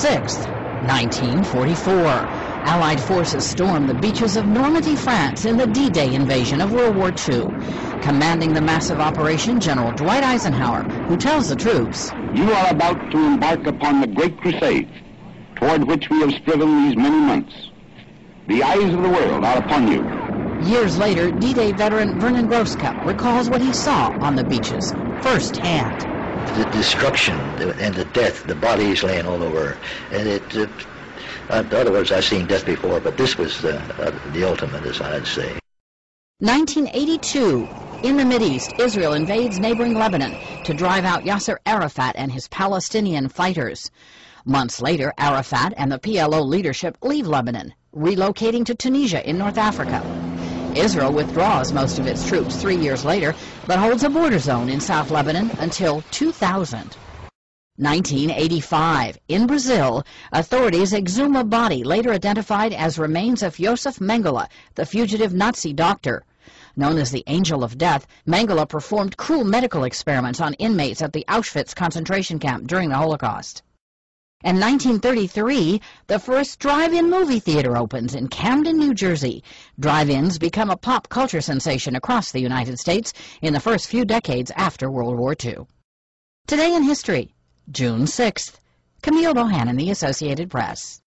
6th, 1944. Allied forces stormed the beaches of Normandy, France in the D-Day invasion of World War II. Commanding the massive operation, General Dwight Eisenhower, who tells the troops, "You are about to embark upon the great crusade toward which we have striven these many months. The eyes of the world are upon you." Years later, D-Day veteran Vernon Groskop recalls what he saw on the beaches firsthand. The destruction and the death, the bodies laying all over. And in other words, I've seen death before, but this was the ultimate, as I'd say. 1982. In the Mideast, Israel invades neighboring Lebanon to drive out Yasser Arafat and his Palestinian fighters. Months later, Arafat and the PLO leadership leave Lebanon, relocating to Tunisia in North Africa. Israel withdraws most of its troops 3 years later, but holds a border zone in South Lebanon until 2000. 1985. In Brazil, authorities exhume a body later identified as remains of Josef Mengele, the fugitive Nazi doctor. Known as the Angel of Death, Mengele performed cruel medical experiments on inmates at the Auschwitz concentration camp during the Holocaust. In 1933, the first drive-in movie theater opens in Camden, New Jersey. Drive-ins become a pop culture sensation across the United States in the first few decades after World War II. Today in History, June 6th. Camille Bohannon, The Associated Press.